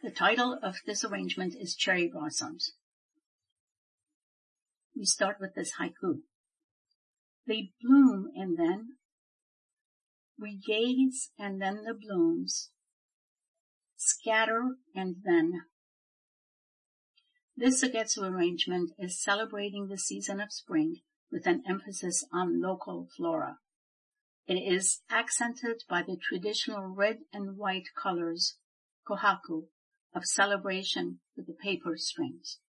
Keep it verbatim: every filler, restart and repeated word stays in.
The title of this arrangement is Cherry Blossoms. We start with this haiku. They bloom and then we gaze and then the blooms scatter and then. This Sogetsu arrangement is celebrating the season of spring with an emphasis on local flora. It is accented by the traditional red and white colors, kohaku, of celebration with the paper strings.